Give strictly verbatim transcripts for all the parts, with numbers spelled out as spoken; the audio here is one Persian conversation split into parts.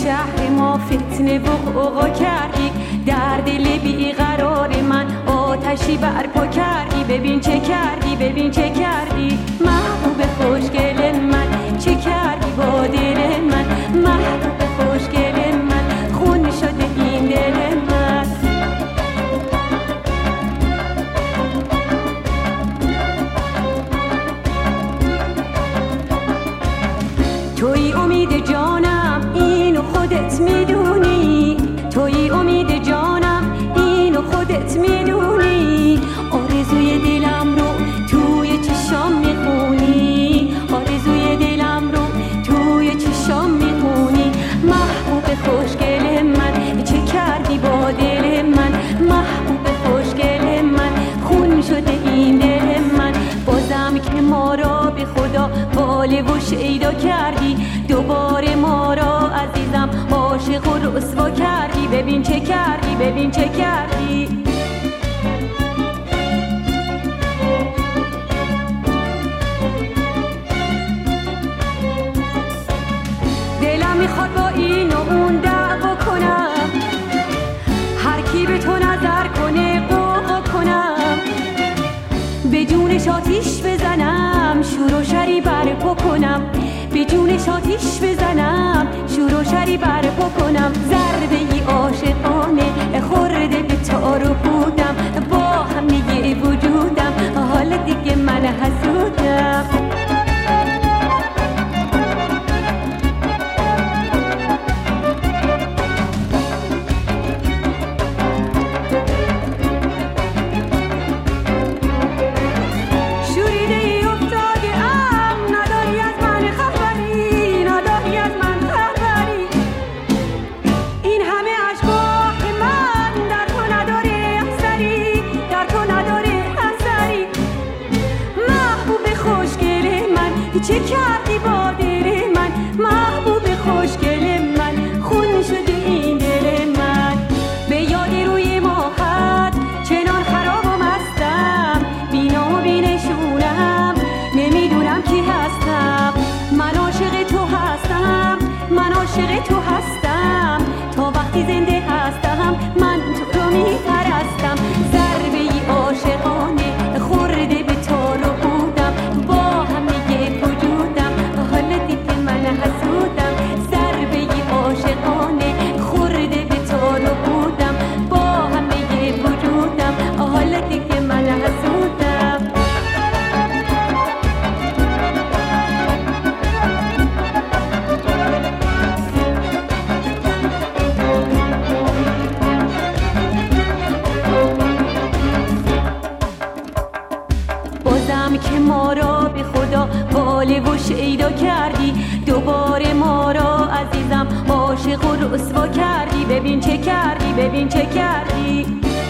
شهر ما فتنه و غوغا کردی، در دل بیقرار من آتشی برپا کردی. ببین چه کردی، ببین چه کردی محبوب خوشگل من، چه کردی با دل من محبوب خوشگل من، خون شده این دل من. توی امید جانم اینو خودت میدونی، توی امید جانم اینو خودت میدونی، آرزوی دلم رو توی چشام میخونی، آرزوی دلم رو توی چشام میخونی. محبوب خوشگل من، چه کردی با دل من محبوب خوشگل من، خون شده این دل من. بازم که ما را به خدا واله و شیدا کردی، دوباره ما را عزیزم عاشق و رسوا کردی. ببین چه کردی، ببین چه کردی. دلم میخواد با این و اون دعوا کنم، هر کی به تو نظر کنه قوقا کنم، به جونش آتیش بزنم شور و شری برپا کنم، به جونش آتیش بزنم شور و شری برپا کنم. ضربه ای عاشقانه خورده به تار و پودم، با همه وجودم حالا دیگه من حسودم. چه کردی با دل من محبوب خوشگل من، خون شده این دل من. به یاد روی ماهت چنان خراب و مستم، بینا و بینشونم نمیدونم کی هستم. من عاشق تو هستم، من عاشق تو هستم، تا وقتی زنده هستم من تو رو میپرستم. ضربه ای عاشقانه خورده به تار و پودم، با همه وجودم حالا دیگه من حسودم. ضربه ای عاشقانه خورده به تار و پودم، با همه وجودم حالا دیگه من حسودم. بازم که ما را به خدا واله و شیدا کردی، دوباره ما را عزیزم عاشق و رسوا کردی. ببین چه کردی، ببین چه کردی.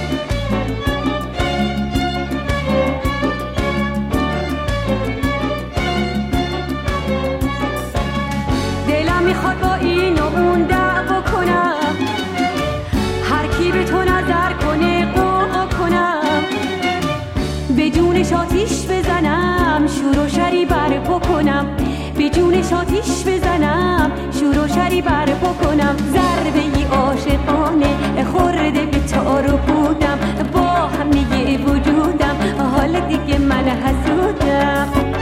دلم میخواد با این و اون دعوا کنم، هر کی به تو نظر کنه قوقا کنم، به جونش آتیش بزنم شور و شری برپا کنم، به جونش آتیش بزنم شور و شری برپا کنم. ضربه ای عاشقانه خورده به تار و پودم، با همه وجودم حالا دیگه من حسودم.